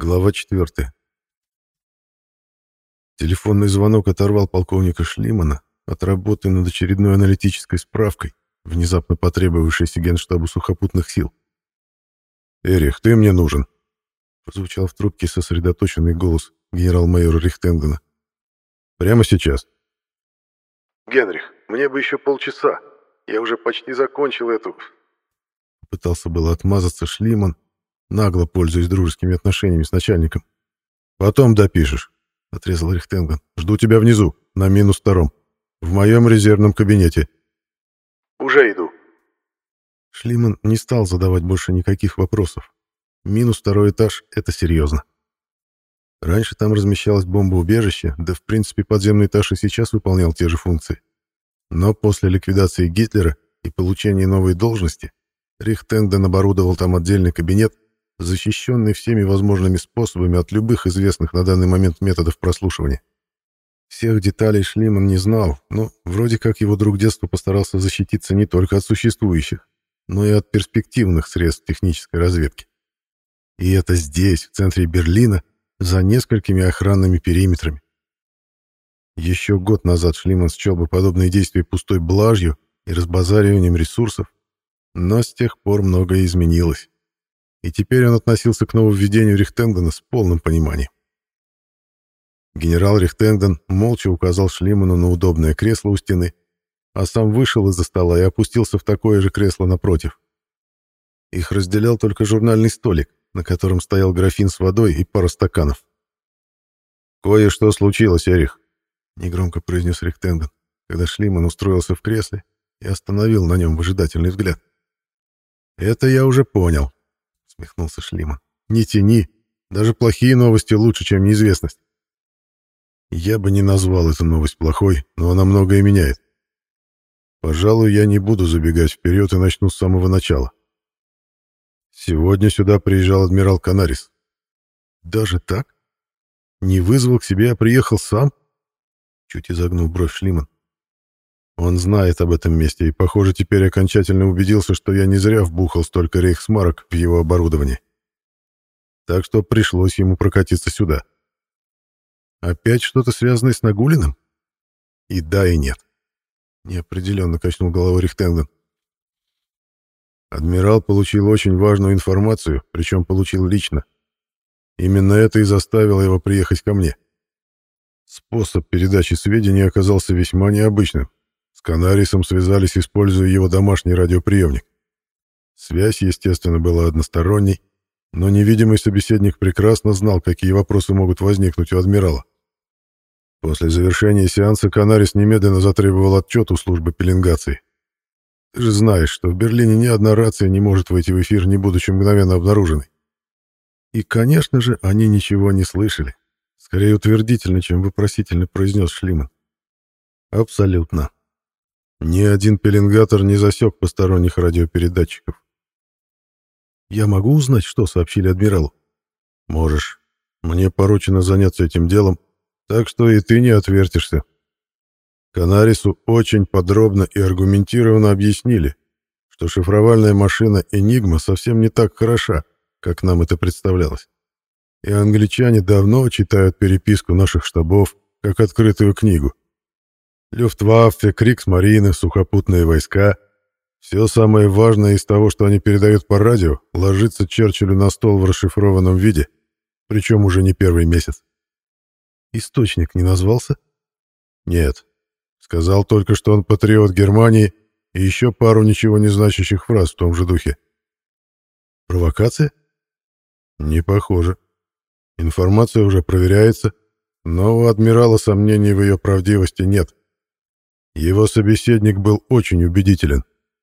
Глава 4. Телефонный звонок оторвал полковника Шлимана от работы над очередной аналитической справкой, внезапно потребовавшейся Генштабу сухопутных сил. «Эрих, ты мне нужен», — прозвучал в трубке сосредоточенный голос генерал-майора Рихтенгена. «Прямо сейчас». «Генрих, мне бы еще полчаса. Я уже почти закончил эту...» Пытался было отмазаться Шлиман, нагло пользуясь дружескими отношениями с начальником. «Потом допишешь», — отрезал Рихтенген. «Жду тебя внизу, на -2, в моем резервном кабинете». «Уже иду». Шлиман не стал задавать больше никаких вопросов. -2 этаж — это серьезно. Раньше там размещалось бомбоубежище, да в принципе подземный этаж и сейчас выполнял те же функции. Но после ликвидации Гитлера и получения новой должности Рихтенген оборудовал там отдельный кабинет, защищенный всеми возможными способами от любых известных на данный момент методов прослушивания. Всех деталей Шлиман не знал, но вроде как его друг детства постарался защититься не только от существующих, но и от перспективных средств технической разведки. И это здесь, в центре Берлина, за несколькими охранными периметрами. Еще год назад Шлиман счел бы подобные действия пустой блажью и разбазариванием ресурсов, но с тех пор многое изменилось. И теперь он относился к нововведению Рихтенгена с полным пониманием. Генерал Рихтенген молча указал Шлиману на удобное кресло у стены, а сам вышел из-за стола и опустился в такое же кресло напротив. Их разделял только журнальный столик, на котором стоял графин с водой и пара стаканов. «Кое-что случилось, Эрих», — негромко произнес Рихтенген, когда Шлиман устроился в кресле и остановил на нем выжидательный взгляд. «Это я уже понял», — усмехнулся Шлиман. «Не тяни. Даже плохие новости лучше, чем неизвестность». «Я бы не назвал эту новость плохой, но она многое меняет. Пожалуй, я не буду забегать вперед и начну с самого начала. Сегодня сюда приезжал адмирал Канарис». «Даже так? Не вызвал к себе, а приехал сам?» Чуть изогнул бровь Шлиман. «Он знает об этом месте и, похоже, теперь окончательно убедился, что я не зря вбухал столько рейхсмарок в его оборудование. Так что пришлось ему прокатиться сюда». «Опять что-то связанное с Нагулиным?» «И да, и нет», — неопределенно качнул головой Рихтенген. Адмирал получил очень важную информацию, причем получил лично. Именно это и заставило его приехать ко мне. Способ передачи сведений оказался весьма необычным. С Канарисом связались, используя его домашний радиоприемник. Связь, естественно, была односторонней, но невидимый собеседник прекрасно знал, какие вопросы могут возникнуть у адмирала. После завершения сеанса Канарис немедленно затребовал отчет у службы пеленгации. Ты же знаешь, что в Берлине ни одна рация не может выйти в эфир, не будучи мгновенно обнаруженной. И, конечно же, они ничего не слышали. Скорее утвердительно, чем вопросительно произнес Шлиман. Абсолютно. Ни один пеленгатор не засек посторонних радиопередатчиков. Я могу узнать, что сообщили адмиралу? Можешь. Мне поручено заняться этим делом, так что и ты не отвертишься. Канарису очень подробно и аргументированно объяснили, что шифровальная машина «Энигма» совсем не так хороша, как нам это представлялось. И англичане давно читают переписку наших штабов как открытую книгу. Люфтваффе, Криксмарine, сухопутные войска — все самое важное из того, что они передают по радио, ложится Черчиллю на стол в расшифрованном виде, причем уже не первый месяц. Источник не назвался? Нет. Сказал только, что он патриот Германии, и еще пару ничего не значащих фраз в том же духе. Провокация? Не похоже. Информация уже проверяется, но у адмирала сомнений в ее правдивости нет. Его собеседник был очень убедителен.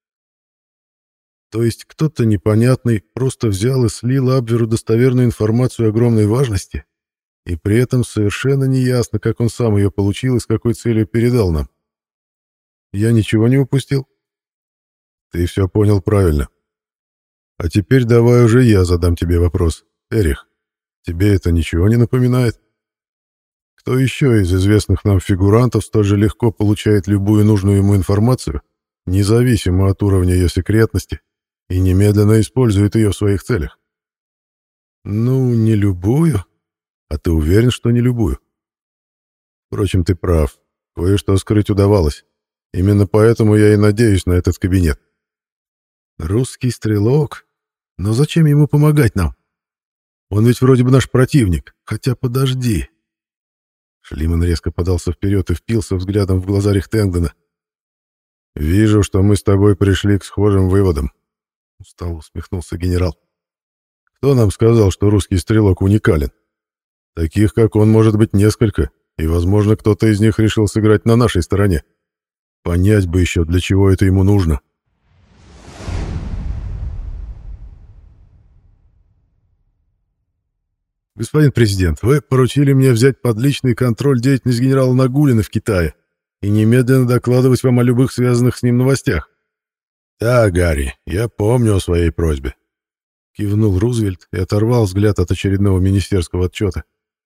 То есть кто-то непонятный просто взял и слил Абверу достоверную информацию огромной важности, и при этом совершенно неясно, как он сам ее получил и с какой целью передал нам. Я ничего не упустил? Ты все понял правильно. А теперь давай уже я задам тебе вопрос. Эрих, тебе это ничего не напоминает? Кто еще из известных нам фигурантов столь же легко получает любую нужную ему информацию, независимо от уровня ее секретности, и немедленно использует ее в своих целях? Ну, не любую. А ты уверен, что не любую? Впрочем, ты прав. Кое-что скрыть удавалось. Именно поэтому я и надеюсь на этот кабинет. Русский стрелок? Но зачем ему помогать нам? Он ведь вроде бы наш противник. Хотя подожди. Шлиман резко подался вперед и впился взглядом в глаза Рихтенгдена. «Вижу, что мы с тобой пришли к схожим выводам», — устало усмехнулся генерал. «Кто нам сказал, что русский стрелок уникален? Таких, как он, может быть несколько, и, возможно, кто-то из них решил сыграть на нашей стороне. Понять бы еще, для чего это ему нужно». «Господин президент, вы поручили мне взять под личный контроль деятельность генерала Нагулина в Китае и немедленно докладывать вам о любых связанных с ним новостях». «Да, Гарри, я помню о своей просьбе», — кивнул Рузвельт и оторвал взгляд от очередного министерского отчета.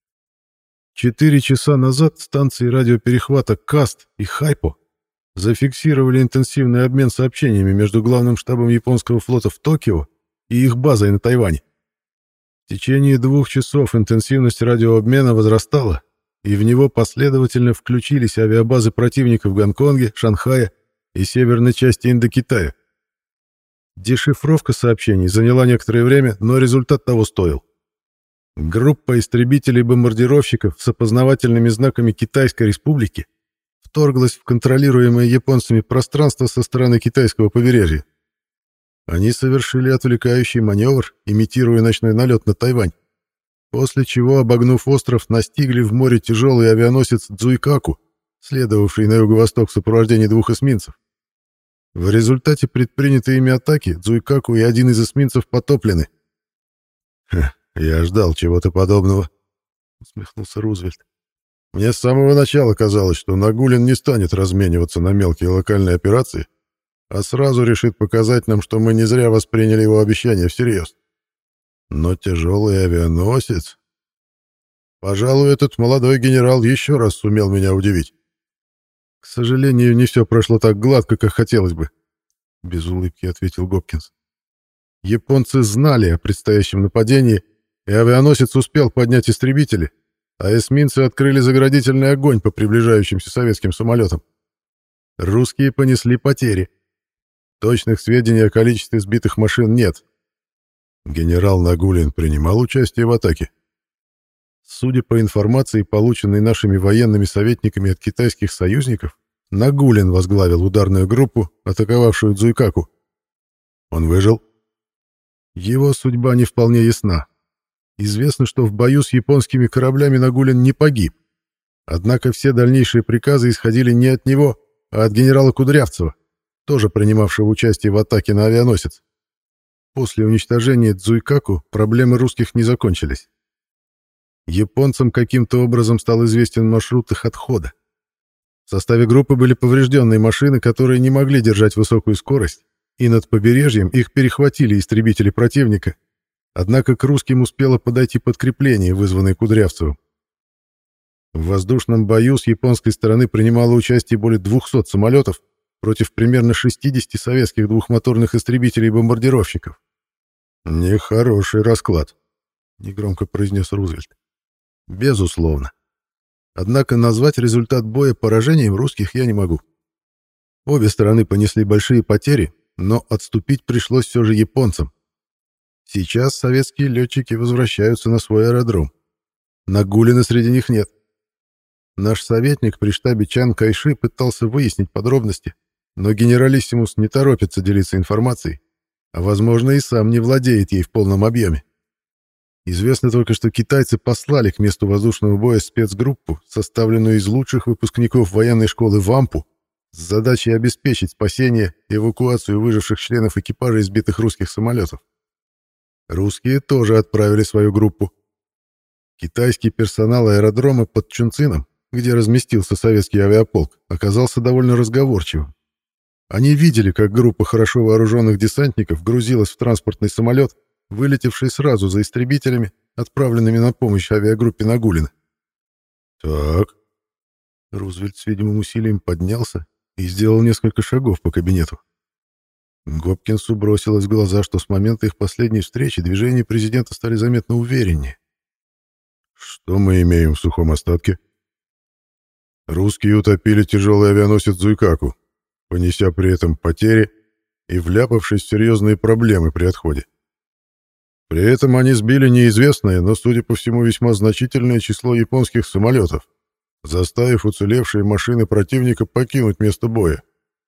4 часа назад станции радиоперехвата КАСТ и Хайпо зафиксировали интенсивный обмен сообщениями между главным штабом японского флота в Токио и их базой на Тайване. В течение 2 часов интенсивность радиообмена возрастала, и в него последовательно включились авиабазы противника в Гонконге, Шанхае и северной части Индокитая. Дешифровка сообщений заняла некоторое время, но результат того стоил. Группа истребителей-бомбардировщиков с опознавательными знаками Китайской Республики вторглась в контролируемое японцами пространство со стороны китайского побережья. Они совершили отвлекающий маневр, имитируя ночной налет на Тайвань, после чего, обогнув остров, настигли в море тяжелый авианосец Цзуйкаку, следовавший на юго-восток в сопровождении 2 эсминцев. В результате предпринятой ими атаки Цзуйкаку и один из эсминцев потоплены. «Я ждал чего-то подобного», — усмехнулся Рузвельт. «Мне с самого начала казалось, что Нагулин не станет размениваться на мелкие локальные операции, а сразу решит показать нам, что мы не зря восприняли его обещание всерьез. Но тяжелый авианосец... Пожалуй, этот молодой генерал еще раз сумел меня удивить. К сожалению, не все прошло так гладко, как хотелось бы», — без улыбки ответил Гопкинс. «Японцы знали о предстоящем нападении, и авианосец успел поднять истребители, а эсминцы открыли заградительный огонь по приближающимся советским самолетам. Русские понесли потери. Точных сведений о количестве сбитых машин нет. Генерал Нагулин принимал участие в атаке. Судя по информации, полученной нашими военными советниками от китайских союзников, Нагулин возглавил ударную группу, атаковавшую Цзуйкаку. Он выжил. Его судьба не вполне ясна. Известно, что в бою с японскими кораблями Нагулин не погиб. Однако все дальнейшие приказы исходили не от него, а от генерала Кудрявцева, тоже принимавшего участие в атаке на авианосец. После уничтожения Цзуйкаку проблемы русских не закончились. Японцам каким-то образом стал известен маршрут их отхода. В составе группы были поврежденные машины, которые не могли держать высокую скорость, и над побережьем их перехватили истребители противника, однако к русским успело подойти подкрепление, вызванное Кудрявцевым. В воздушном бою с японской стороны принимало участие более 200 самолетов против примерно 60 советских двухмоторных истребителей-бомбардировщиков. «Нехороший расклад», — негромко произнес Рузвельт. «Безусловно. Однако назвать результат боя поражением русских я не могу. Обе стороны понесли большие потери, но отступить пришлось все же японцам. Сейчас советские летчики возвращаются на свой аэродром. Нагулина среди них нет. Наш советник при штабе Чан Кайши пытался выяснить подробности, но генералиссимус не торопится делиться информацией, а, возможно, и сам не владеет ей в полном объеме. Известно только, что китайцы послали к месту воздушного боя спецгруппу, составленную из лучших выпускников военной школы Вампу, с задачей обеспечить спасение и эвакуацию выживших членов экипажа избитых русских самолетов. Русские тоже отправили свою группу. Китайский персонал аэродрома под Чунцином, где разместился советский авиаполк, оказался довольно разговорчивым. Они видели, как группа хорошо вооруженных десантников грузилась в транспортный самолет, вылетевший сразу за истребителями, отправленными на помощь авиагруппе Нагулина. «Так...» Рузвельт с видимым усилием поднялся и сделал несколько шагов по кабинету. Гопкинсу бросилось в глаза, что с момента их последней встречи движения президента стали заметно увереннее. Что мы имеем в сухом остатке? Русские утопили тяжелый авианосец Зуйкаку, понеся при этом потери и вляпавшись в серьезные проблемы при отходе. При этом они сбили неизвестное, но, судя по всему, весьма значительное число японских самолетов, заставив уцелевшие машины противника покинуть место боя.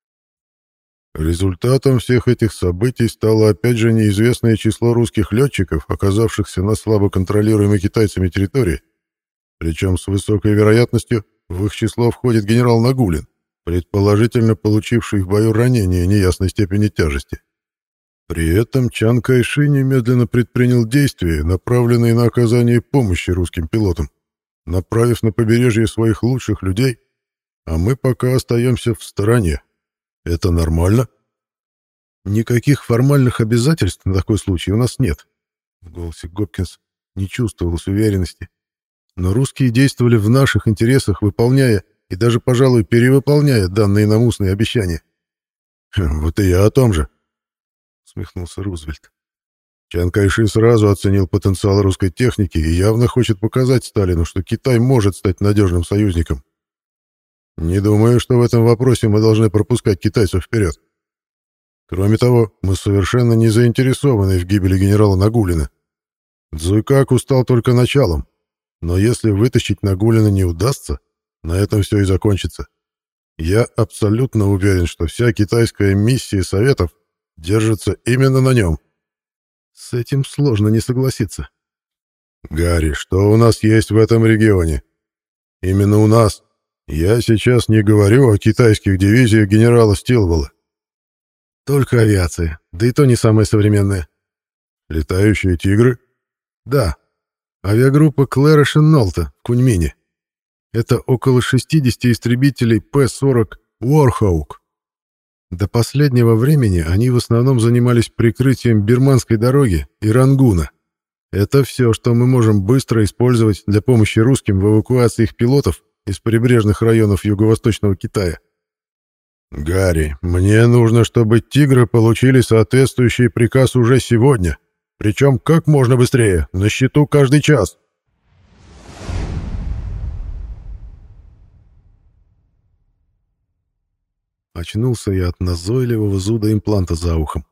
Результатом всех этих событий стало опять же неизвестное число русских летчиков, оказавшихся на слабо контролируемой китайцами территории, причем с высокой вероятностью в их число входит генерал Нагулин, предположительно получивший в бою ранение неясной степени тяжести. При этом Чан Кайши немедленно предпринял действия, направленные на оказание помощи русским пилотам, направив на побережье своих лучших людей, а мы пока остаемся в стороне. Это нормально? Никаких формальных обязательств на такой случай у нас нет. В голосе Гопкинс не чувствовалось уверенности. Но русские действовали в наших интересах, выполняя и даже, пожалуй, перевыполняя данные нам устные обещания. «Вот и я о том же», — усмехнулся Рузвельт. Чан Кайши сразу оценил потенциал русской техники и явно хочет показать Сталину, что Китай может стать надежным союзником. Не думаю, что в этом вопросе мы должны пропускать китайцев вперед. Кроме того, мы совершенно не заинтересованы в гибели генерала Нагулина. Цзуйкаку стал только началом, но если вытащить Нагулина не удастся, на этом все и закончится. Я абсолютно уверен, что вся китайская миссия Советов держится именно на нем. С этим сложно не согласиться. Гарри, что у нас есть в этом регионе? Именно у нас. Я сейчас не говорю о китайских дивизиях генерала Стилвелла. Только авиация, да и то не самая современная. Летающие тигры? Да. Авиагруппа Клэра Шеннолта в Куньмине. Это около 60 истребителей П-40 Warhawk. До последнего времени они в основном занимались прикрытием Бирманской дороги и Рангуна. Это все, что мы можем быстро использовать для помощи русским в эвакуации их пилотов из прибрежных районов юго-восточного Китая. Гарри, мне нужно, чтобы «Тигры» получили соответствующий приказ уже сегодня. Причем как можно быстрее, на счету каждый час. Очнулся я от назойливого зуда импланта за ухом.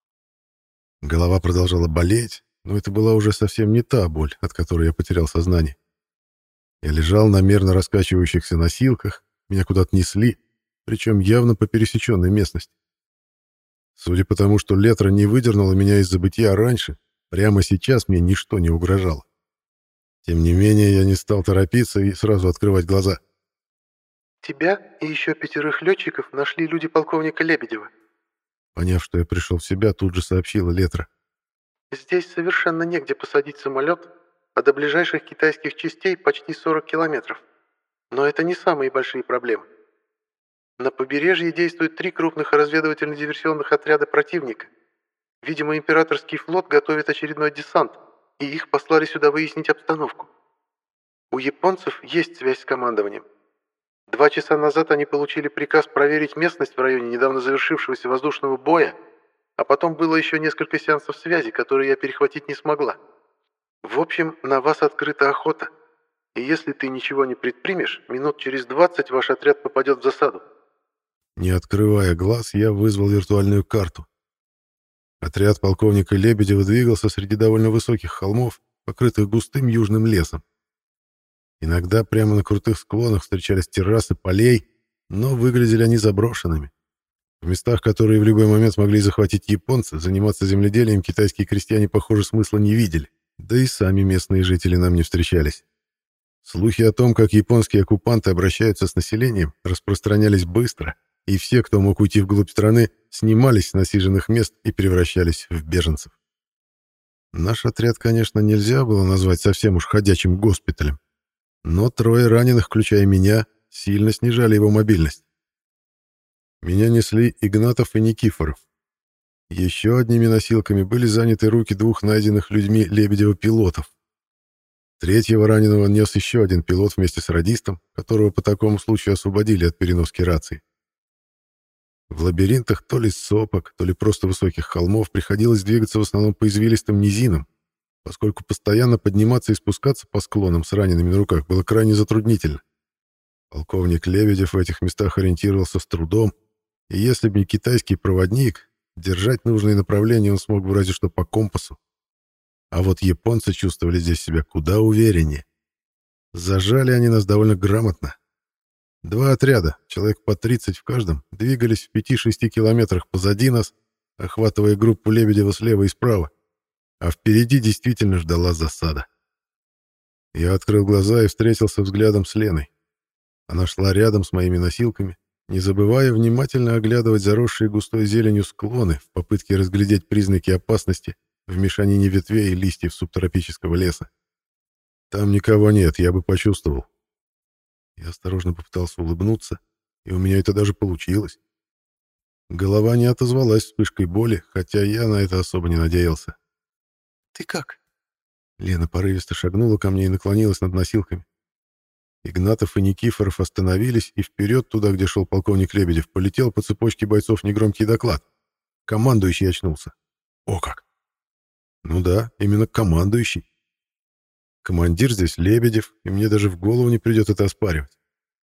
Голова продолжала болеть, но это была уже совсем не та боль, от которой я потерял сознание. Я лежал на мерно раскачивающихся носилках, меня куда-то несли, причем явно по пересеченной местности. Судя по тому, что Летра не выдернула меня из забытья раньше, прямо сейчас мне ничто не угрожало. Тем не менее, я не стал торопиться и сразу открывать глаза. «Тебя и еще 5 летчиков нашли люди полковника Лебедева». Поняв, что я пришел в себя, тут же сообщила Летра. «Здесь совершенно негде посадить самолет, а до ближайших китайских частей почти 40 километров. Но это не самые большие проблемы. На побережье действуют 3 крупных разведывательно-диверсионных отряда противника. Видимо, императорский флот готовит очередной десант, и их послали сюда выяснить обстановку. У японцев есть связь с командованием. 2 часа назад они получили приказ проверить местность в районе недавно завершившегося воздушного боя, а потом было еще несколько сеансов связи, которые я перехватить не смогла. В общем, на вас открыта охота, и если ты ничего не предпримешь, минут через 20 ваш отряд попадет в засаду». Не открывая глаз, я вызвал виртуальную карту. Отряд полковника Лебедева двигался среди довольно высоких холмов, покрытых густым южным лесом. Иногда прямо на крутых склонах встречались террасы полей, но выглядели они заброшенными. В местах, которые в любой момент могли захватить японцы, заниматься земледелием китайские крестьяне, похоже, смысла не видели. Да и сами местные жители нам не встречались. Слухи о том, как японские оккупанты обращаются с населением, распространялись быстро, и все, кто мог уйти вглубь страны, снимались с насиженных мест и превращались в беженцев. Наш отряд, конечно, нельзя было назвать совсем уж ходячим госпиталем, но 3 раненых, включая меня, сильно снижали его мобильность. Меня несли Игнатов и Никифоров. Еще одними носилками были заняты руки 2 найденных людьми Лебедева-пилотов. 3-го раненого нес еще один пилот вместе с радистом, которого по такому случаю освободили от переноски рации. В лабиринтах то ли сопок, то ли просто высоких холмов приходилось двигаться в основном по извилистым низинам, поскольку постоянно подниматься и спускаться по склонам с ранеными на руках было крайне затруднительно. Полковник Лебедев в этих местах ориентировался с трудом, и если бы не китайский проводник, держать нужные направления он смог бы разве что по компасу. А вот японцы чувствовали здесь себя куда увереннее. Зажали они нас довольно грамотно. 2 отряда, человек по 30 в каждом, двигались в 5-6 километрах позади нас, охватывая группу Лебедева слева и справа, а впереди действительно ждала засада. Я открыл глаза и встретился взглядом с Леной. Она шла рядом с моими носилками, не забывая внимательно оглядывать заросшие густой зеленью склоны в попытке разглядеть признаки опасности в мешанине ветвей и листьев субтропического леса. Там никого нет, я бы почувствовал. Я осторожно попытался улыбнуться, и у меня это даже получилось. Голова не отозвалась вспышкой боли, хотя я на это особо не надеялся. «Ты как?» Лена порывисто шагнула ко мне и наклонилась над носилками. Игнатов и Никифоров остановились, и вперед, туда, где шел полковник Лебедев, полетел по цепочке бойцов негромкий доклад. Командующий очнулся. О как! Ну да, именно командующий. Командир здесь Лебедев, и мне даже в голову не придет это оспаривать.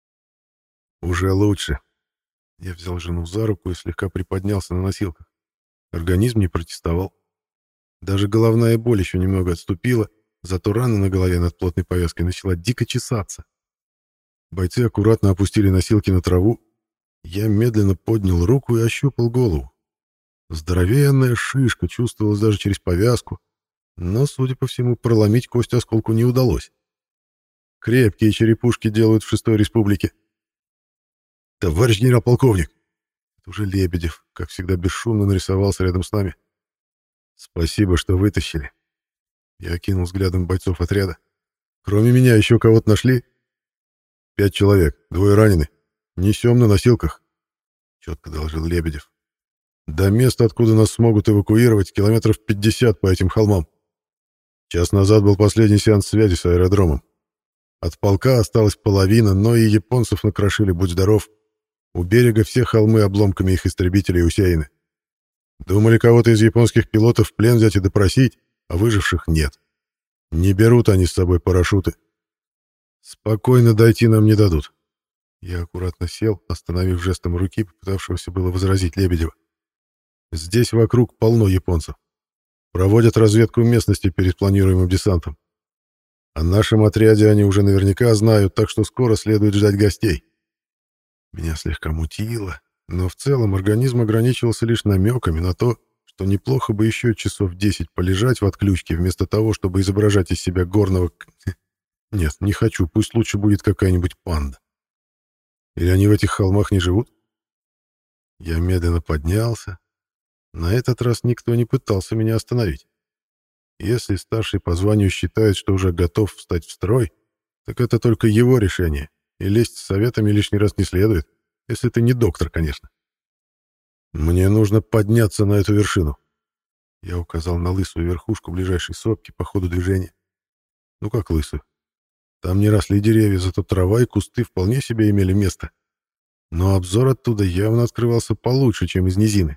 Уже лучше. Я взял жену за руку и слегка приподнялся на носилках. Организм не протестовал. Даже головная боль еще немного отступила, зато рана на голове над плотной повязкой начала дико чесаться. Бойцы аккуратно опустили носилки на траву. Я медленно поднял руку и ощупал голову. Здоровенная шишка чувствовалась даже через повязку, но, судя по всему, проломить кость осколку не удалось. Крепкие черепушки делают в 6-й республике. «Товарищ генерал-полковник!» Это уже Лебедев, как всегда бесшумно нарисовался рядом с нами. «Спасибо, что вытащили». Я окинул взглядом бойцов отряда. «Кроме меня еще кого-то нашли?» 5 человек, 2 ранены. Несем на носилках», — четко доложил Лебедев. «До места, откуда нас смогут эвакуировать, километров 50 по этим холмам. Час назад был последний сеанс связи с аэродромом. От полка осталась половина, но и японцев накрошили, будь здоров. У берега все холмы обломками их истребителей усеяны. Думали кого-то из японских пилотов в плен взять и допросить, а выживших нет. Не берут они с собой парашюты. Спокойно дойти нам не дадут». Я аккуратно сел, остановив жестом руки, попытавшегося было возразить Лебедева. «Здесь вокруг полно японцев. Проводят разведку местности перед планируемым десантом. О нашем отряде они уже наверняка знают, так что скоро следует ждать гостей». Меня слегка мутило, но в целом организм ограничивался лишь намеками на то, что неплохо бы еще часов 10 полежать в отключке, вместо того, чтобы изображать из себя горного... Нет, не хочу, пусть лучше будет какая-нибудь панда. Или они в этих холмах не живут? Я медленно поднялся. На этот раз никто не пытался меня остановить. Если старший по званию считает, что уже готов встать в строй, так это только его решение, и лезть с советами лишний раз не следует, если ты не доктор, конечно. «Мне нужно подняться на эту вершину». Я указал на лысую верхушку ближайшей сопки по ходу движения. Ну как лысую? Там не росли деревья, зато трава и кусты вполне себе имели место. Но обзор оттуда явно открывался получше, чем из низины.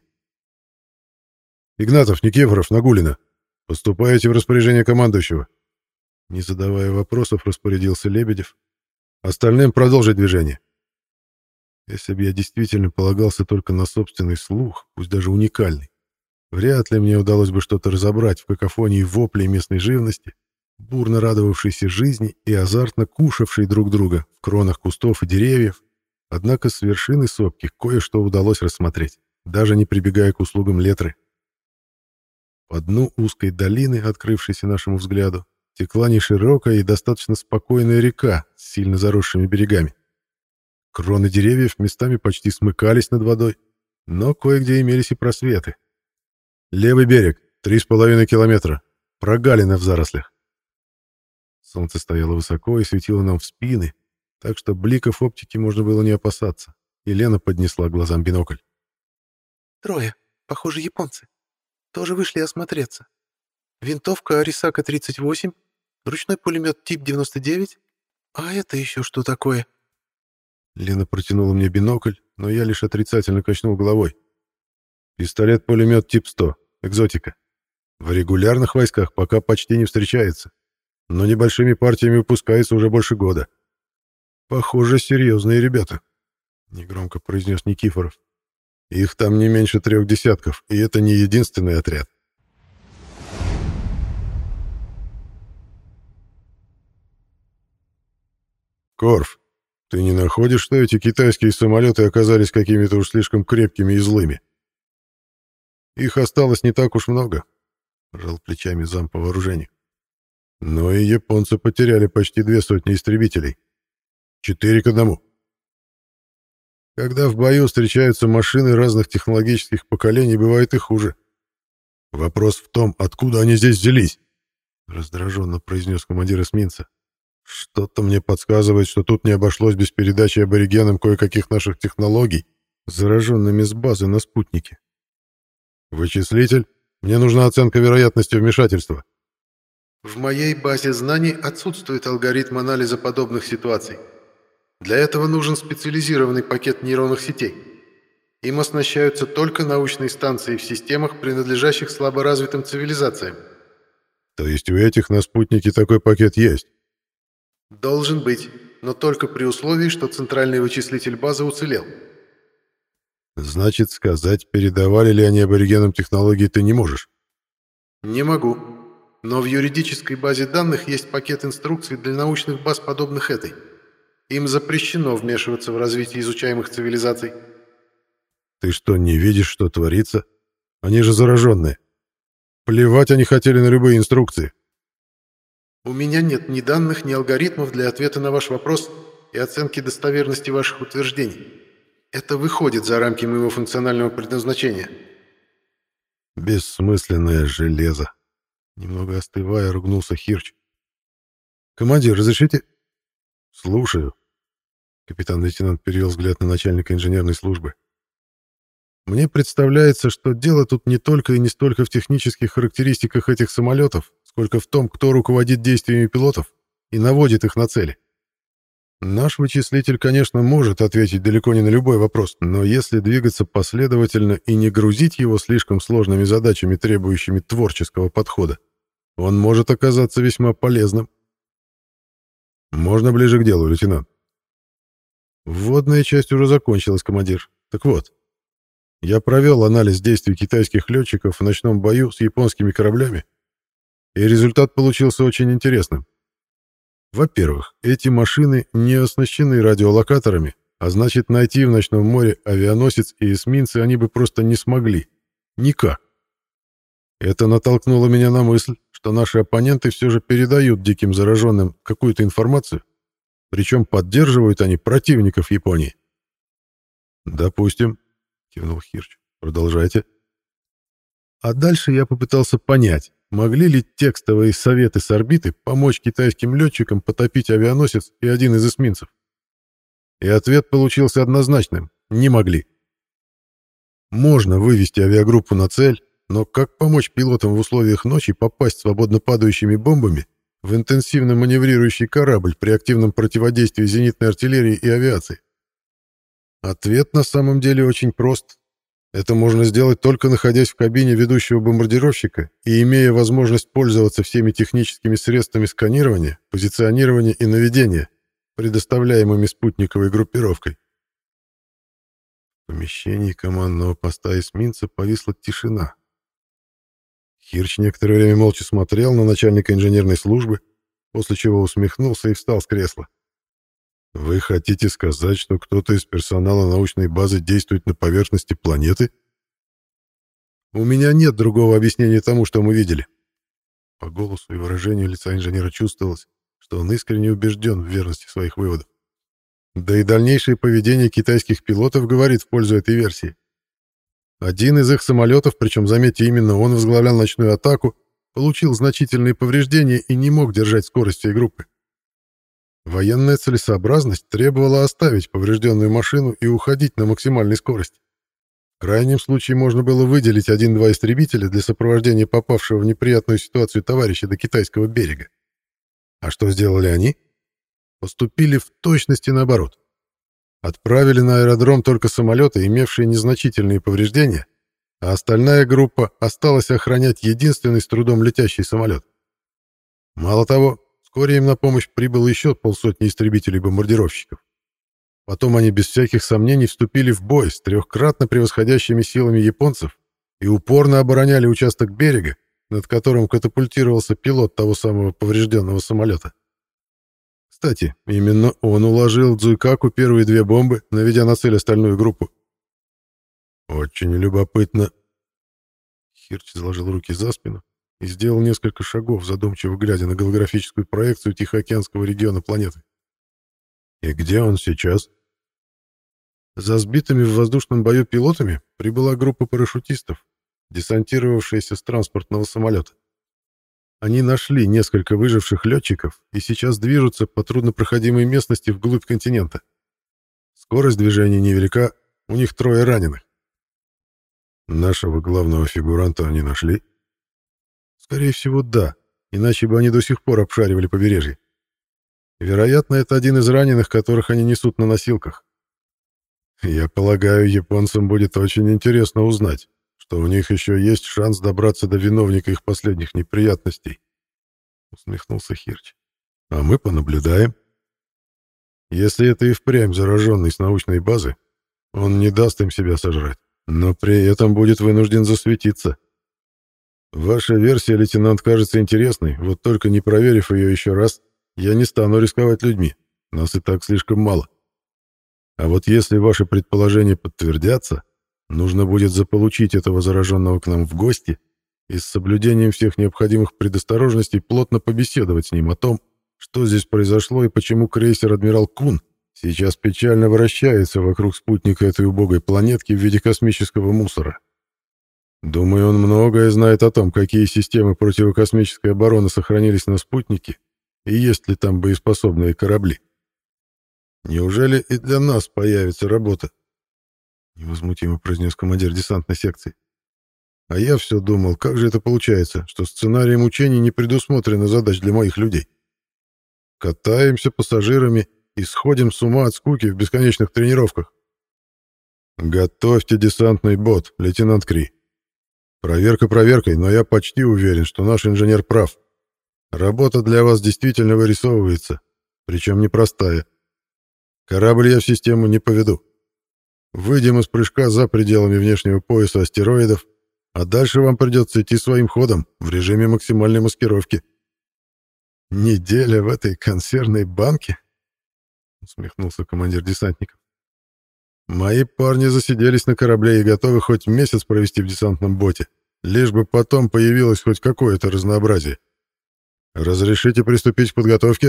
«Игнатов, Никифоров, Нагулина, поступаете в распоряжение командующего». Не задавая вопросов, распорядился Лебедев. «Остальным продолжить движение». Если бы я действительно полагался только на собственный слух, пусть даже уникальный, вряд ли мне удалось бы что-то разобрать в какофонии воплей местной живности, бурно радовавшейся жизни и азартно кушавшей друг друга в кронах кустов и деревьев. Однако с вершины сопки кое-что удалось рассмотреть, даже не прибегая к услугам Летры. По дну узкой долины, открывшейся нашему взгляду, текла неширокая и достаточно спокойная река с сильно заросшими берегами. Кроны деревьев местами почти смыкались над водой, но кое-где имелись и просветы. Левый берег, 3,5 километра, прогалина в зарослях. Солнце стояло высоко и светило нам в спины, так что бликов оптики можно было не опасаться, и Лена поднесла к глазам бинокль. «Трое, похоже, японцы. Тоже вышли осмотреться. Винтовка Арисака-38, ручной пулемет тип 99. А это еще что такое?» Лена протянула мне бинокль, но я лишь отрицательно качнул головой. Пистолет-пулемет тип 100, экзотика. В регулярных войсках пока почти не встречается, но небольшими партиями выпускается уже больше года. Похоже, серьезные ребята, негромко произнес Никифоров. Их там не меньше 3 десятков, и это не единственный отряд. Корф, ты не находишь, что эти китайские самолеты оказались какими-то уж слишком крепкими и злыми? Их осталось не так уж много, пожал плечами зам по вооружению. Но и японцы потеряли почти 200 истребителей. 4-1. Когда в бою встречаются машины разных технологических поколений, бывает и хуже. Вопрос в том, откуда они здесь взялись, раздраженно произнес командир эсминца. Что-то мне подсказывает, что тут не обошлось без передачи аборигенам кое-каких наших технологий, зараженными с базы на спутнике. Вычислитель, мне нужна оценка вероятности вмешательства. В моей базе знаний отсутствует алгоритм анализа подобных ситуаций. Для этого нужен специализированный пакет нейронных сетей. Им оснащаются только научные станции в системах, принадлежащих слаборазвитым цивилизациям. То есть у этих на спутнике такой пакет есть? Должен быть, но только при условии, что центральный вычислитель базы уцелел. Значит, сказать, передавали ли они аборигенам технологии, ты не можешь? Не могу. Но в юридической базе данных есть пакет инструкций для научных баз, подобных этой. Им запрещено вмешиваться в развитие изучаемых цивилизаций. Ты что, не видишь, что творится? Они же зараженные. Плевать они хотели на любые инструкции. У меня нет ни данных, ни алгоритмов для ответа на ваш вопрос и оценки достоверности ваших утверждений. Это выходит за рамки моего функционального предназначения. Бессмысленное железо. Немного остывая, ругнулся Хирч. Командир, разрешите? Слушаю. Капитан-лейтенант перевел взгляд на начальника инженерной службы. Мне представляется, что дело тут не только и не столько в технических характеристиках этих самолетов, сколько в том, кто руководит действиями пилотов и наводит их на цели. Наш вычислитель, конечно, может ответить далеко не на любой вопрос, но если двигаться последовательно и не грузить его слишком сложными задачами, требующими творческого подхода, он может оказаться весьма полезным. Можно ближе к делу, лейтенант? Вводная часть уже закончилась, командир. Так вот, я провел анализ действий китайских летчиков в ночном бою с японскими кораблями, и результат получился очень интересным. Во-первых, эти машины не оснащены радиолокаторами, а значит, найти в ночном море авианосец и эсминцы они бы просто не смогли. Никак. Это натолкнуло меня на мысль, что наши оппоненты все же передают диким зараженным какую-то информацию, причем поддерживают они противников Японии. «Допустим», — кивнул Хирч. «Продолжайте». А дальше я попытался понять, могли ли текстовые советы с орбиты помочь китайским летчикам потопить авианосец и один из эсминцев. И ответ получился однозначным — не могли. Можно вывести авиагруппу на цель, но как помочь пилотам в условиях ночи попасть свободно падающими бомбами в интенсивно маневрирующий корабль при активном противодействии зенитной артиллерии и авиации? Ответ на самом деле очень прост. Это можно сделать только находясь в кабине ведущего бомбардировщика и имея возможность пользоваться всеми техническими средствами сканирования, позиционирования и наведения, предоставляемыми спутниковой группировкой. В помещении командного поста эсминца повисла тишина. Хирч некоторое время молча смотрел на начальника инженерной службы, после чего усмехнулся и встал с кресла. «Вы хотите сказать, что кто-то из персонала научной базы действует на поверхности планеты?» «У меня нет другого объяснения тому, что мы видели». По голосу и выражению лица инженера чувствовалось, что он искренне убежден в верности своих выводов. Да и дальнейшее поведение китайских пилотов говорит в пользу этой версии. Один из их самолетов, причем, заметьте, именно он возглавлял ночную атаку, получил значительные повреждения и не мог держать скорость всей группы. Военная целесообразность требовала оставить поврежденную машину и уходить на максимальной скорости. В крайнем случае можно было выделить 1-2 истребителя для сопровождения попавшего в неприятную ситуацию товарища до китайского берега. А что сделали они? Поступили в точности наоборот. Отправили на аэродром только самолеты, имевшие незначительные повреждения, а остальная группа осталась охранять единственный с трудом летящий самолет. Мало того, вскоре им на помощь прибыло еще полсотни истребителей-бомбардировщиков. Потом они без всяких сомнений вступили в бой с трехкратно превосходящими силами японцев и упорно обороняли участок берега, над которым катапультировался пилот того самого поврежденного самолета. Кстати, именно он уложил в Дзуйкаку первые две бомбы, наведя на цель остальную группу. Очень любопытно. Хирч заложил руки за спину и сделал несколько шагов, задумчиво глядя на голографическую проекцию Тихоокеанского региона планеты. И где он сейчас? За сбитыми в воздушном бою пилотами прибыла группа парашютистов, десантировавшаяся с транспортного самолета. Они нашли несколько выживших летчиков и сейчас движутся по труднопроходимой местности вглубь континента. Скорость движения невелика, у них 3 раненых. Нашего главного фигуранта они нашли? Скорее всего, да, иначе бы они до сих пор обшаривали побережье. Вероятно, это один из раненых, которых они несут на носилках. Я полагаю, японцам будет очень интересно узнать, что у них еще есть шанс добраться до виновника их последних неприятностей. Усмехнулся Хирч. А мы понаблюдаем. Если это и впрямь зараженный с научной базы, он не даст им себя сожрать, но при этом будет вынужден засветиться. Ваша версия, лейтенант, кажется интересной, вот только не проверив ее еще раз, я не стану рисковать людьми. Нас и так слишком мало. А вот если ваши предположения подтвердятся, нужно будет заполучить этого зараженного к нам в гости и с соблюдением всех необходимых предосторожностей плотно побеседовать с ним о том, что здесь произошло и почему крейсер «Адмирал Кун» сейчас печально вращается вокруг спутника этой убогой планетки в виде космического мусора. Думаю, он многое знает о том, какие системы противокосмической обороны сохранились на спутнике и есть ли там боеспособные корабли. Неужели и для нас появится работа? Невозмутимо произнес командир десантной секции. А я все думал, как же это получается, что сценарием учений не предусмотрено задач для моих людей. Катаемся пассажирами и сходим с ума от скуки в бесконечных тренировках. Готовьте десантный бот, лейтенант Кри. Проверка проверкой, но я почти уверен, что наш инженер прав. Работа для вас действительно вырисовывается, причем непростая. Корабль я в систему не поведу. Выйдем из прыжка за пределами внешнего пояса астероидов, а дальше вам придется идти своим ходом в режиме максимальной маскировки. «Неделя в этой консервной банке?» — усмехнулся командир десантников. «Мои парни засиделись на корабле и готовы хоть месяц провести в десантном боте, лишь бы потом появилось хоть какое-то разнообразие. Разрешите приступить к подготовке?»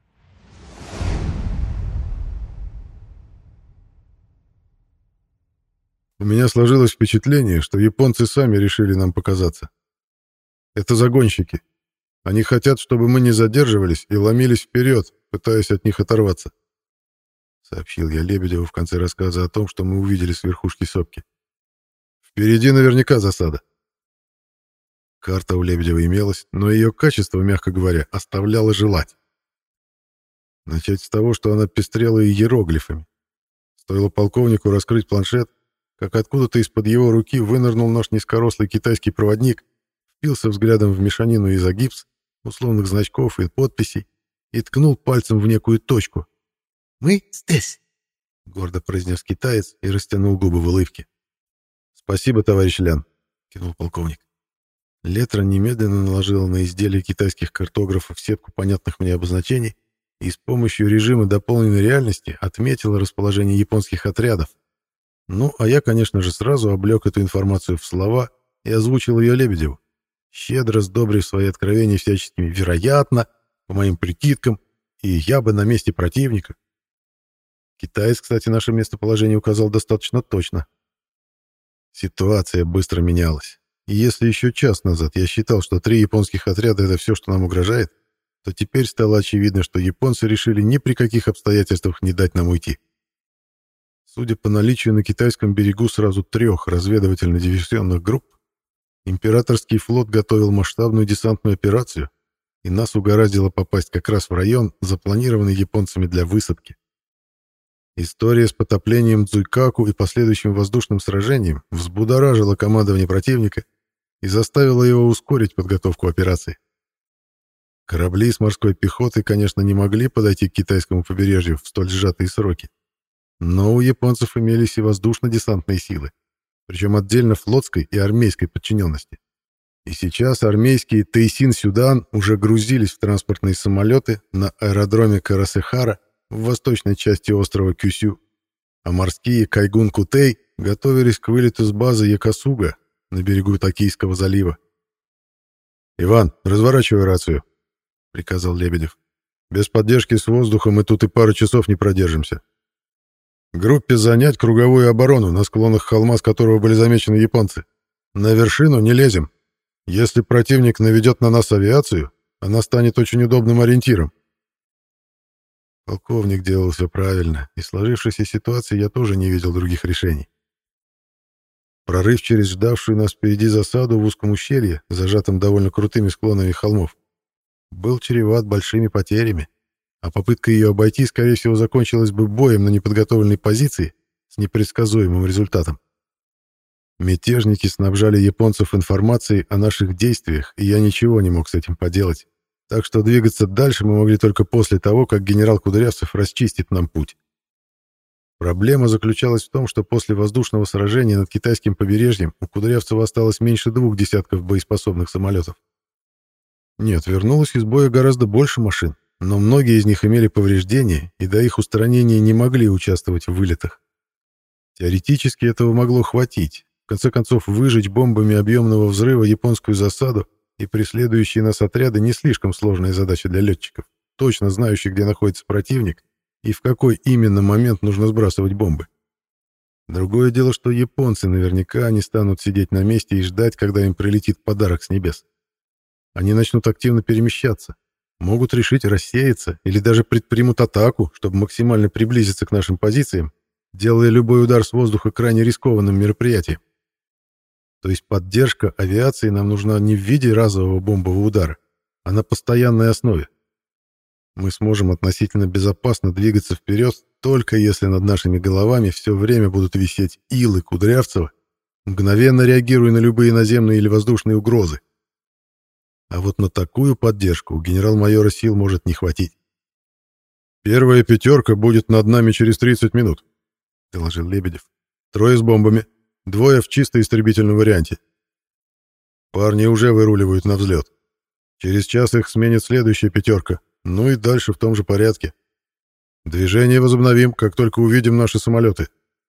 У меня сложилось впечатление, что японцы сами решили нам показаться. Это загонщики. Они хотят, чтобы мы не задерживались и ломились вперед, пытаясь от них оторваться. Сообщил я Лебедеву в конце рассказа о том, что мы увидели с верхушки сопки. Впереди наверняка засада. Карта у Лебедева имелась, но ее качество, мягко говоря, оставляло желать. Начать с того, что она пестрела иероглифами. Стоило полковнику раскрыть планшет, как откуда-то из-под его руки вынырнул наш низкорослый китайский проводник, впился взглядом в мешанину изогипс, условных значков и подписей и ткнул пальцем в некую точку. «Мы здесь», — гордо произнес китаец и растянул губы в улыбке. «Спасибо, товарищ Лян», — кивнул полковник. Летра немедленно наложила на изделие китайских картографов сетку понятных мне обозначений и с помощью режима дополненной реальности отметила расположение японских отрядов. Ну, а я, конечно же, сразу облег эту информацию в слова и озвучил ее Лебедеву, щедро сдобрив свои откровения всяческими «вероятно», по моим прикидкам, и «я бы на месте противника». Китаец, кстати, наше местоположение указал достаточно точно. Ситуация быстро менялась. И если еще час назад я считал, что 3 японских отряда — это все, что нам угрожает, то теперь стало очевидно, что японцы решили ни при каких обстоятельствах не дать нам уйти. Судя по наличию на китайском берегу сразу 3 разведывательно-диверсионных групп, императорский флот готовил масштабную десантную операцию, и нас угораздило попасть как раз в район, запланированный японцами для высадки. История с потоплением Дзуйкаку и последующим воздушным сражением взбудоражила командование противника и заставила его ускорить подготовку операции. Корабли с морской пехотой, конечно, не могли подойти к китайскому побережью в столь сжатые сроки, но у японцев имелись и воздушно-десантные силы, причем отдельно флотской и армейской подчиненности. И сейчас армейские Тейсин-Сюдан уже грузились в транспортные самолеты на аэродроме Карасехара в восточной части острова Кюсю, а морские Кайгун-Кутей готовились к вылету с базы Якосуга на берегу Токийского залива. «Иван, разворачивай рацию», — приказал Лебедев. «Без поддержки с воздуха мы тут и пару часов не продержимся. Группе занять круговую оборону на склонах холма, с которого были замечены японцы. На вершину не лезем. Если противник наведет на нас авиацию, она станет очень удобным ориентиром». Полковник делал все правильно, и в сложившейся ситуации я тоже не видел других решений. Прорыв через ждавшую нас впереди засаду в узком ущелье, зажатом довольно крутыми склонами холмов, был чреват большими потерями, а попытка ее обойти, скорее всего, закончилась бы боем на неподготовленной позиции с непредсказуемым результатом. Мятежники снабжали японцев информацией о наших действиях, и я ничего не мог с этим поделать. Так что двигаться дальше мы могли только после того, как генерал Кудрявцев расчистит нам путь. Проблема заключалась в том, что после воздушного сражения над китайским побережьем у Кудрявцева осталось меньше 2 десятков боеспособных самолетов. Нет, вернулось из боя гораздо больше машин, но многие из них имели повреждения и до их устранения не могли участвовать в вылетах. Теоретически этого могло хватить. В конце концов, выжечь бомбами объемного взрыва японскую засаду и преследующие нас отряды не слишком сложная задача для летчиков, точно знающих, где находится противник и в какой именно момент нужно сбрасывать бомбы. Другое дело, что японцы наверняка не станут сидеть на месте и ждать, когда им прилетит подарок с небес. Они начнут активно перемещаться, могут решить рассеяться или даже предпримут атаку, чтобы максимально приблизиться к нашим позициям, делая любой удар с воздуха крайне рискованным мероприятием. То есть поддержка авиации нам нужна не в виде разового бомбового удара, а на постоянной основе. Мы сможем относительно безопасно двигаться вперед, только если над нашими головами все время будут висеть илы Кудрявцева, мгновенно реагируя на любые наземные или воздушные угрозы. А вот на такую поддержку у генерал-майора сил может не хватить. «Первая пятерка будет над нами через 30 минут», — доложил Лебедев. «3 с бомбами. 2 в чисто истребительном варианте. Парни уже выруливают на взлет. Через час их сменит следующая пятерка, ну и дальше в том же порядке. Движение возобновим, как только увидим наши самолеты».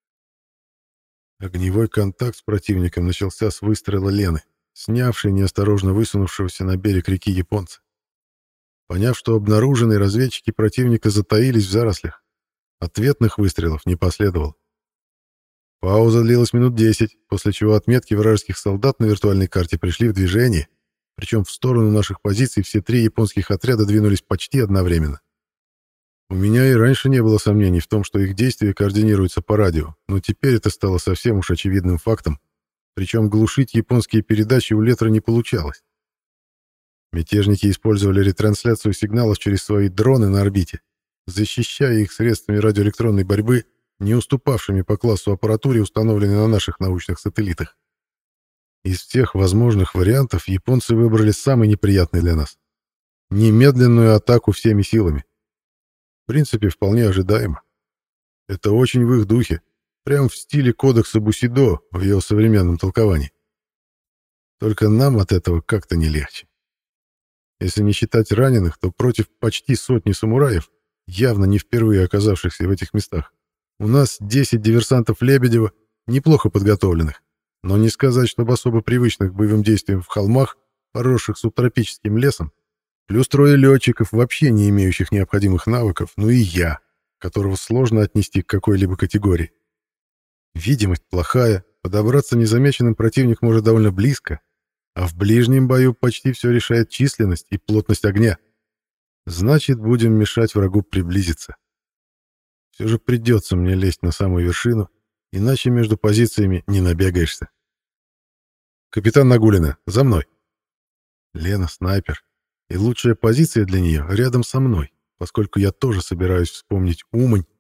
Огневой контакт с противником начался с выстрела Лены, снявшей неосторожно высунувшегося на берег реки японца. Поняв, что обнаруженные разведчики противника затаились в зарослях, ответных выстрелов не последовало. Пауза длилась минут 10, после чего отметки вражеских солдат на виртуальной карте пришли в движение, причем в сторону наших позиций все 3 японских отряда двинулись почти одновременно. У меня и раньше не было сомнений в том, что их действия координируются по радио, но теперь это стало совсем уж очевидным фактом, причем глушить японские передачи у Летра не получалось. Мятежники использовали ретрансляцию сигналов через свои дроны на орбите, защищая их средствами радиоэлектронной борьбы, не уступавшими по классу аппаратуре, установленной на наших научных сателлитах. Из всех возможных вариантов японцы выбрали самый неприятный для нас — немедленную атаку всеми силами. В принципе, вполне ожидаемо. Это очень в их духе, прямо в стиле кодекса Бусидо в его современном толковании. Только нам от этого как-то не легче. Если не считать раненых, то против почти сотни самураев, явно не впервые оказавшихся в этих местах, у нас 10 диверсантов Лебедева, неплохо подготовленных, но не сказать, чтобы особо привычных к боевым действиям в холмах, поросших субтропическим лесом, плюс 3 летчиков, вообще не имеющих необходимых навыков, ну и я, которого сложно отнести к какой-либо категории. Видимость плохая, подобраться незамеченным противник может довольно близко, а в ближнем бою почти все решает численность и плотность огня. Значит, будем мешать врагу приблизиться. Все же придется мне лезть на самую вершину, иначе между позициями не набегаешься. «Капитан Нагулина, за мной!» Лена — снайпер, и лучшая позиция для нее рядом со мной, поскольку я тоже собираюсь вспомнить Умань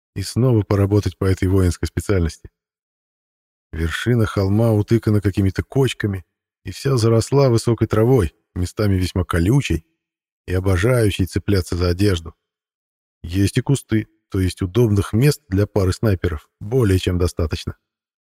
и снова поработать по этой воинской специальности. Вершина холма утыкана какими-то кочками и вся заросла высокой травой, местами весьма колючей и обожающей цепляться за одежду. Есть и кусты, то есть удобных мест для пары снайперов более чем достаточно.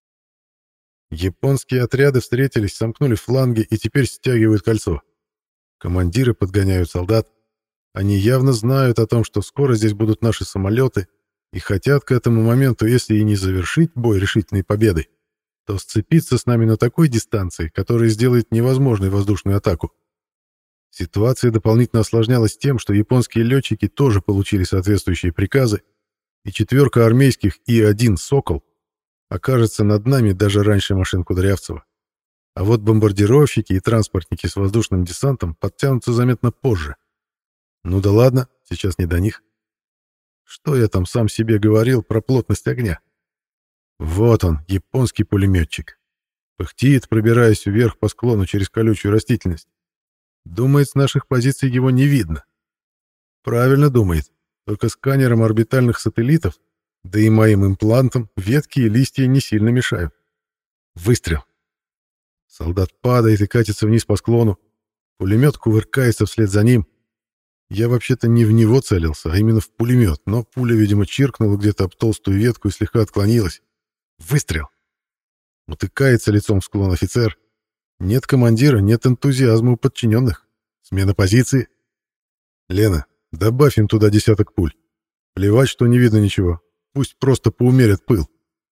Японские отряды встретились, сомкнули фланги и теперь стягивают кольцо. Командиры подгоняют солдат. Они явно знают о том, что скоро здесь будут наши самолеты, и хотят к этому моменту, если и не завершить бой решительной победой, то сцепиться с нами на такой дистанции, которая сделает невозможной воздушную атаку. Ситуация дополнительно осложнялась тем, что японские летчики тоже получили соответствующие приказы, и 4 армейских И-1 «Сокол» окажется над нами даже раньше машин Кудрявцева. А вот бомбардировщики и транспортники с воздушным десантом подтянутся заметно позже. Ну да ладно, сейчас не до них. Что я там сам себе говорил про плотность огня? Вот он, японский пулеметчик. Пыхтит, пробираясь вверх по склону через колючую растительность. Думает, с наших позиций его не видно. Правильно думает. Только сканером орбитальных сателлитов, да и моим имплантом, ветки и листья не сильно мешают. Выстрел. Солдат падает и катится вниз по склону. Пулемет кувыркается вслед за ним. Я вообще-то не в него целился, а именно в пулемет, но пуля, видимо, чиркнула где-то об толстую ветку и слегка отклонилась. Выстрел. Утыкается лицом в склон офицер. Нет командира, нет энтузиазма у подчиненных. Смена позиции. Лена, добавь им туда 10 пуль. Плевать, что не видно ничего. Пусть просто поумерят пыл.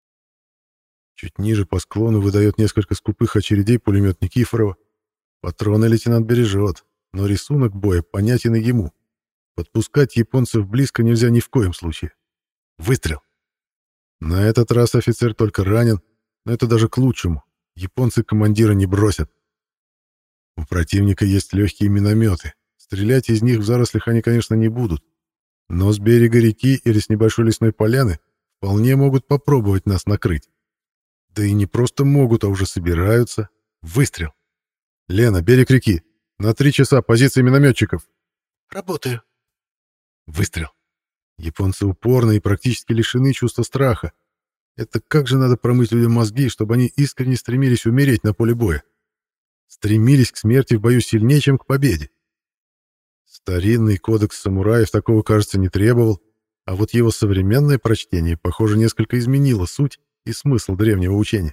Чуть ниже по склону выдает несколько скупых очередей пулемет Никифорова. Патроны лейтенант бережет, но рисунок боя понятен и ему. Подпускать японцев близко нельзя ни в коем случае. Выстрел. На этот раз офицер только ранен, но это даже к лучшему. Японцы командира не бросят. У противника есть легкие минометы. Стрелять из них в зарослях они, конечно, не будут. Но с берега реки или с небольшой лесной поляны вполне могут попробовать нас накрыть. Да и не просто могут, а уже собираются. Выстрел. Лена, берег реки. На 3 часа позиции минометчиков. Работаю. Выстрел. Японцы упорны и практически лишены чувства страха. Это как же надо промыть людям мозги, чтобы они искренне стремились умереть на поле боя. Стремились к смерти в бою сильнее, чем к победе. Старинный кодекс самураев такого, кажется, не требовал, а вот его современное прочтение, похоже, несколько изменило суть и смысл древнего учения.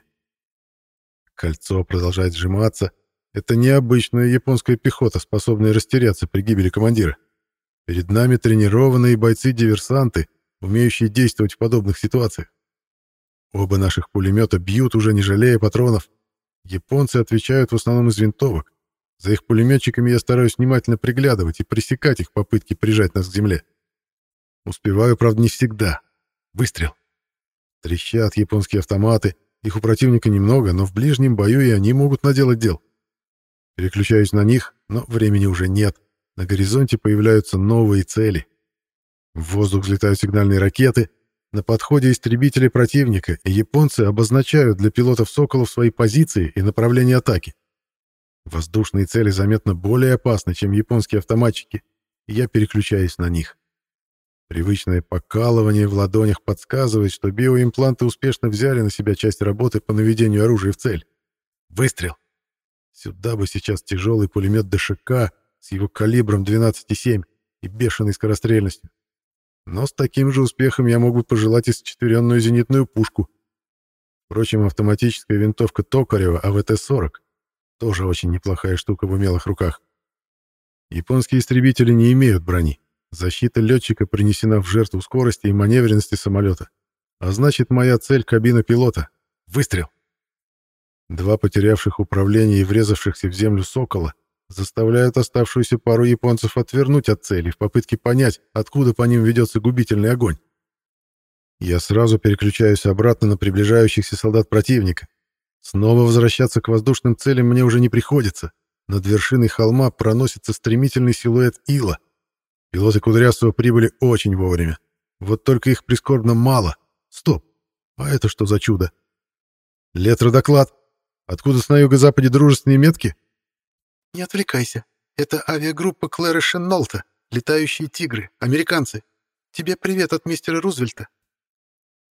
Кольцо продолжает сжиматься. Это необычная японская пехота, способная растеряться при гибели командира. Перед нами тренированные бойцы-диверсанты, умеющие действовать в подобных ситуациях. Оба наших пулемета бьют, уже не жалея патронов. Японцы отвечают в основном из винтовок. За их пулеметчиками я стараюсь внимательно приглядывать и пресекать их попытки прижать нас к земле. Успеваю, правда, не всегда. Выстрел. Трещат японские автоматы. Их у противника немного, но в ближнем бою и они могут наделать дел. Переключаюсь на них, но времени уже нет. На горизонте появляются новые цели. В воздух взлетают сигнальные ракеты. На подходе истребители противника, и японцы обозначают для пилотов «Соколов» свои позиции и направление атаки. Воздушные цели заметно более опасны, чем японские автоматчики, и я переключаюсь на них. Привычное покалывание в ладонях подсказывает, что биоимпланты успешно взяли на себя часть работы по наведению оружия в цель. Выстрел. Сюда бы сейчас тяжелый пулемет ДШК с его калибром 12,7 и бешеной скорострельностью. Но с таким же успехом я мог бы пожелать исчетверенную зенитную пушку. Впрочем, автоматическая винтовка Токарева АВТ-40 тоже очень неплохая штука в умелых руках. Японские истребители не имеют брони. Защита летчика принесена в жертву скорости и маневренности самолета. А значит, моя цель — кабина пилота. Выстрел. 2 потерявших управление и врезавшихся в землю «Сокола» заставляют оставшуюся пару японцев отвернуть от цели в попытке понять, откуда по ним ведется губительный огонь. Я сразу переключаюсь обратно на приближающихся солдат противника. Снова возвращаться к воздушным целям мне уже не приходится. Над вершиной холма проносится стремительный силуэт ила. Пилоты Кудрявцева прибыли очень вовремя. Вот только их прискорбно мало. Стоп! А это что за чудо? Летро-доклад. Откуда на юго-западе дружественные метки? Не отвлекайся. Это авиагруппа Клэра Шеннолта, летающие тигры, американцы. Тебе привет от мистера Рузвельта.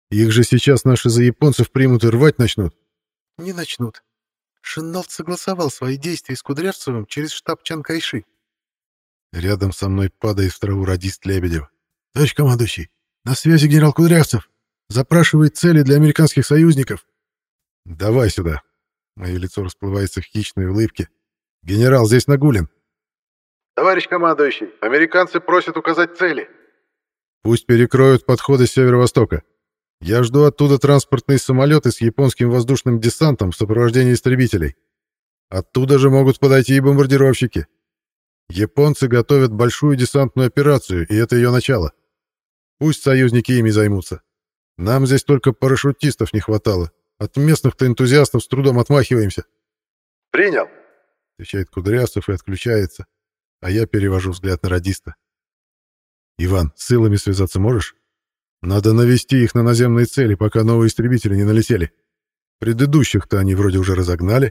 Их же сейчас наши за японцев примут и рвать начнут. Не начнут. Шиннолд согласовал свои действия с Кудрявцевым через штаб Чан Кайши. Рядом со мной падает в траву радист Лебедев. Товарищ командующий, на связи генерал Кудрявцев. Запрашивает цели для американских союзников. Давай сюда. Мое лицо расплывается в хищной улыбке. Генерал, здесь Нагулин. Товарищ командующий, американцы просят указать цели. Пусть перекроют подходы с северо-востока. Я жду оттуда транспортные самолеты с японским воздушным десантом в сопровождении истребителей. Оттуда же могут подойти и бомбардировщики. Японцы готовят большую десантную операцию, и это ее начало. Пусть союзники ими займутся. Нам здесь только парашютистов не хватало. От местных-то энтузиастов с трудом отмахиваемся. Принял, Отвечает Кудрявцев и отключается. А я перевожу взгляд на радиста. Иван, с силами связаться можешь? Надо навести их на наземные цели, пока новые истребители не налетели. Предыдущих-то они вроде уже разогнали.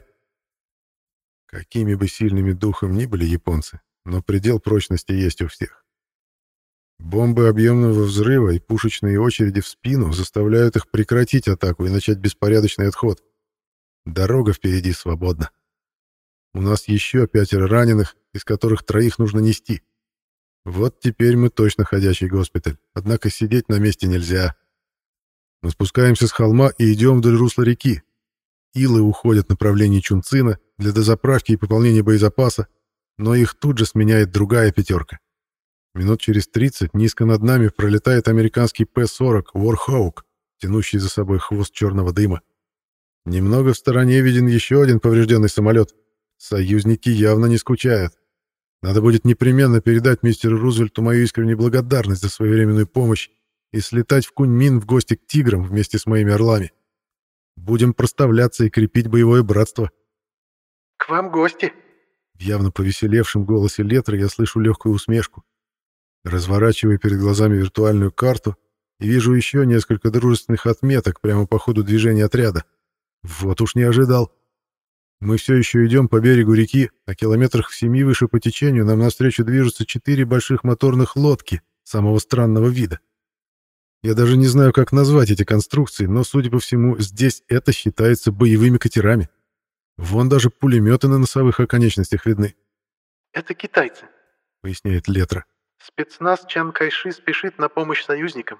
Какими бы сильными духом ни были японцы, но предел прочности есть у всех. Бомбы объемного взрыва и пушечные очереди в спину заставляют их прекратить атаку и начать беспорядочный отход. Дорога впереди свободна. У нас еще 5 раненых, из которых 3 нужно нести. Вот теперь мы точно ходячий госпиталь, однако сидеть на месте нельзя. Мы спускаемся с холма и идем вдоль русла реки. Илы уходят в направлении Чунцина для дозаправки и пополнения боезапаса, но их тут же сменяет другая 5. Минут через 30 низко над нами пролетает американский П-40 Warhawk, тянущий за собой хвост черного дыма. Немного в стороне виден еще один поврежденный самолет. Союзники явно не скучают. Надо будет непременно передать мистеру Рузвельту мою искреннюю благодарность за своевременную помощь и слетать в Куньмин в гости к тиграм вместе с моими орлами. Будем проставляться и крепить боевое братство. «К вам гости!» В явно повеселевшем голосе Летры я слышу легкую усмешку. Разворачиваю перед глазами виртуальную карту и вижу еще несколько дружественных отметок прямо по ходу движения отряда. Вот уж не ожидал. Мы все еще идем по берегу реки, а километрах в 7 выше по течению нам навстречу движутся 4 больших моторных лодки самого странного вида. Я даже не знаю, как назвать эти конструкции, но, судя по всему, здесь это считается боевыми катерами. Вон даже пулеметы на носовых оконечностях видны. «Это китайцы», — поясняет Летра. «Спецназ Чан Кайши спешит на помощь союзникам».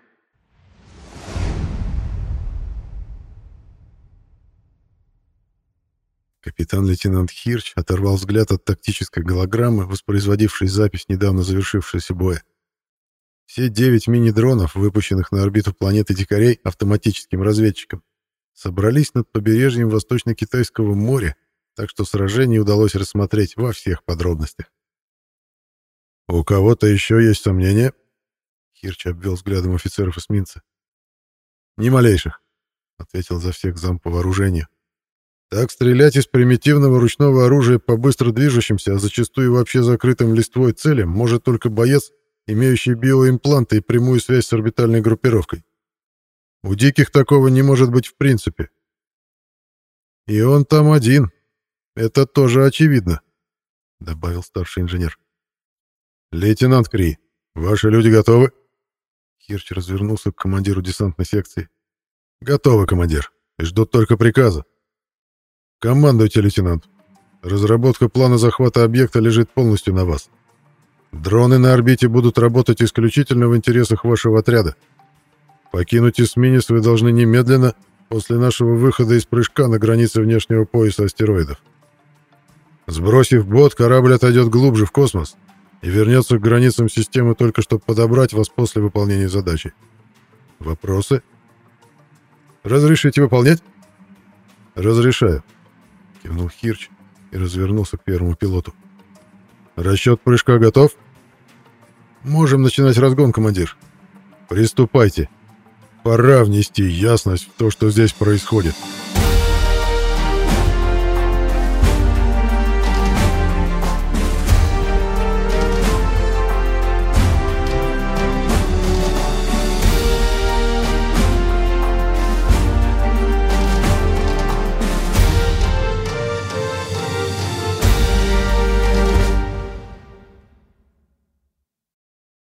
Капитан-лейтенант Хирч оторвал взгляд от тактической голограммы, воспроизводившей запись недавно завершившегося боя. Все 9 мини-дронов, выпущенных на орбиту планеты дикарей автоматическим разведчиком, собрались над побережьем Восточно-Китайского моря, так что сражение удалось рассмотреть во всех подробностях. «У кого-то еще есть сомнения?» Хирч обвел взглядом офицеров эсминца. «Ни малейших», — ответил за всех зам по вооружению. «Так стрелять из примитивного ручного оружия по быстро движущимся, а зачастую вообще закрытым листвой целям может только боец, имеющий биоимпланты и прямую связь с орбитальной группировкой. У диких такого не может быть в принципе. И он там один. Это тоже очевидно», — добавил старший инженер. «Лейтенант Кри, ваши люди готовы?» Хирч развернулся к командиру десантной секции. «Готовы, командир, и ждут только приказа». «Командуйте, лейтенант. Разработка плана захвата объекта лежит полностью на вас. Дроны на орбите будут работать исключительно в интересах вашего отряда. Покинуть эсминец вы должны немедленно, после нашего выхода из прыжка на границе внешнего пояса астероидов. Сбросив бот, корабль отойдет глубже в космос и вернется к границам системы только чтобы подобрать вас после выполнения задачи. Вопросы? Разрешите выполнять?» «Разрешаю», — кивнул Хирч и развернулся к первому пилоту. «Расчет прыжка готов?» «Можем начинать разгон, командир». «Приступайте. Пора внести ясность в то, что здесь происходит».